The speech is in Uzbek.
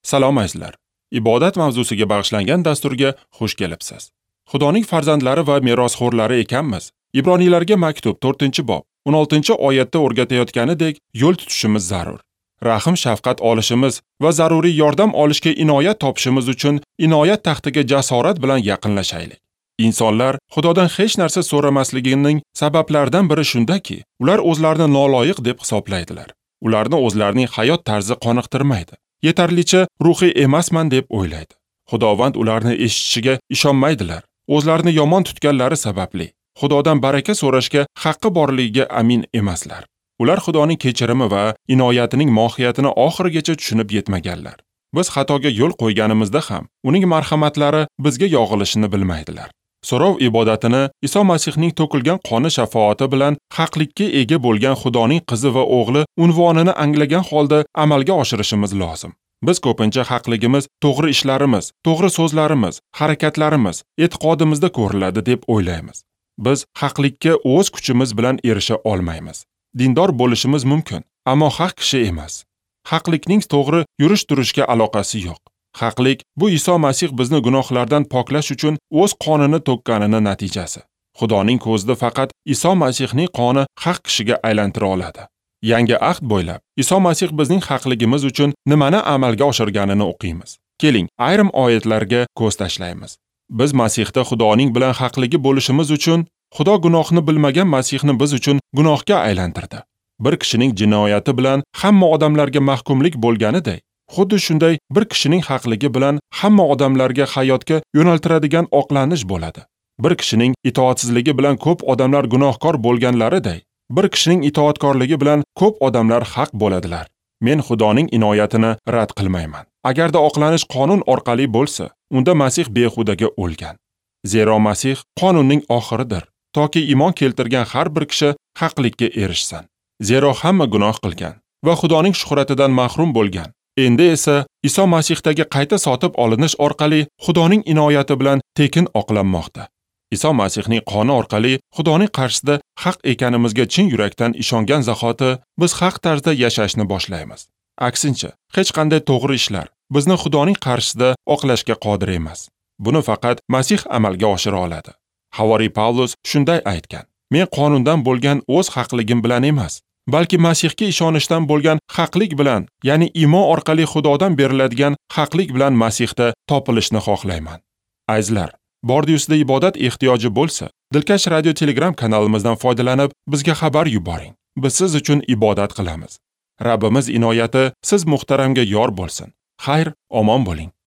Salom azizlar. Ibodat mavzusiga bag'ishlangan dasturga xush kelibsiz. Xudoning farzandlari va merosxo'rlari ekanmiz. Ibroniylarga maktub 4-bob 16-oyatda o'rgatayotganidek yo'l tutishimiz zarur. Rahim shafqat olishimiz va zaruriy yordam olishga inoyat topishimiz uchun inoyat taxtiga jasorat bilan yaqinlashaylik. Insonlar Xudodan hech narsa so'ramasligining sabablaridan biri shundaki, ular o'zlarini noloyiq deb hisoblaydilar. Ularni o'zlarining hayot tarzi qoniqtirmaydi. Yetarlicha ruhiy emasman deb o'ylaydi. Xudovand ularni eshitishiga ishonmaydilar. O'zlarini yomon tutganlari sababli Xudodan baraka so'rashga haqqi borligiga amin emaslar. Ular Xudoning kechirimi va inoyatining mohiyatini oxirigacha tushunib yetmaganlar. Biz xatoga yo'l qo'yganimizda ham uning marhamatlari bizga yog'ilishini bilmaydilar. So'rov ibodatini Iso Masihning to'kilgan qoni shafoati bilan haqlikka ega bo'lgan Xudoning qizi va o'g'li unvonini anglagan holda amalga oshirishimiz lozim. Biz ko'pincha haqligimiz to'g'ri ishlarimiz, to'g'ri so'zlarimiz, harakatlarimiz, e'tiqodimizda ko'riladi deb o'ylaymiz. Biz haqlikka o'z kuchimiz bilan erisha olmaymiz. Dindor bo'lishimiz mumkin, ammo haq kishi emas. Haqlikning to'g'ri yurish-turishga aloqasi yo'q. Haqlik bu Iso Masih bizni gunohlardan poklash uchun o'z qonini to'kkanini natijasi. Xudoning ko'zida faqat Iso Masihning qoni haq kishiga aylantira oladi. Yangi ahd bo'ylab Iso Masih bizning haqligimiz uchun nimani amalga oshirganini o'qiymiz. Keling, ayrim oyatlarga ko'z tashlaymiz. Biz Masihda Xudoning bilan haqligi bo'lishimiz uchun Xudo gunohni bilmagan Masihni biz uchun gunohga aylantirdi. Bir kishining jinoyati bilan hamma odamlarga mahkumlik bo'lganiday, xuddi shunday bir kishining haqligi bilan hamma odamlarga hayotga yo'naltiradigan oqlanish bo'ladi. Bir kishining itoatsizligi bilan ko'p odamlar gunohkor bo'lganlariday, bir kishining itoatkorligi bilan ko'p odamlar haq bo'ladilar. Men Xudoning inoyatini rad qilmayman. Agarda oqlanish qonun orqali bo'lsa, unda Masih behudaga o'lgan. Zero Masih qonunning oxiridir, toki iymon keltirgan har bir kishi haqlikka erishsin. Zero hamma gunoh qilgan va Xudoning shuhratidan mahrum bo'lgan. Endi esa Iso Masihdagi qayta sotib olinish orqali Xudoning inoyati bilan tekin oqlanmoqda. Iso Masihning qoni orqali Xudoning qarshisida haq ekanimizga chin yurakdan ishongan zahoti biz haq tarzda yashashni boshlaymiz. Aksincha, hech qanday to'g'ri ishlar bizni Xudoning qarshisida oqlashga qodir emas. Buni faqat Masih amalga oshira oladi. Havoriy Pavlus shunday aytgan: "Men qonundan bo'lgan o'z haqligim bilan emas, balki Masihga ishonishdan bo'lgan haqlik bilan, ya'ni iymon orqali Xudodan beriladigan haqlik bilan Masihda topilishni xohlayman." Azizlar, Bordiyusda ibodat ehtiyoji bo'lsa, Dilkash radio Telegram kanalimizdan foydalanib bizga xabar yuboring. Biz siz uchun ibodat qilamiz. Rabbimiz inoyati siz muhtaramga yor bo'lsin. Xayr, omon bo'ling.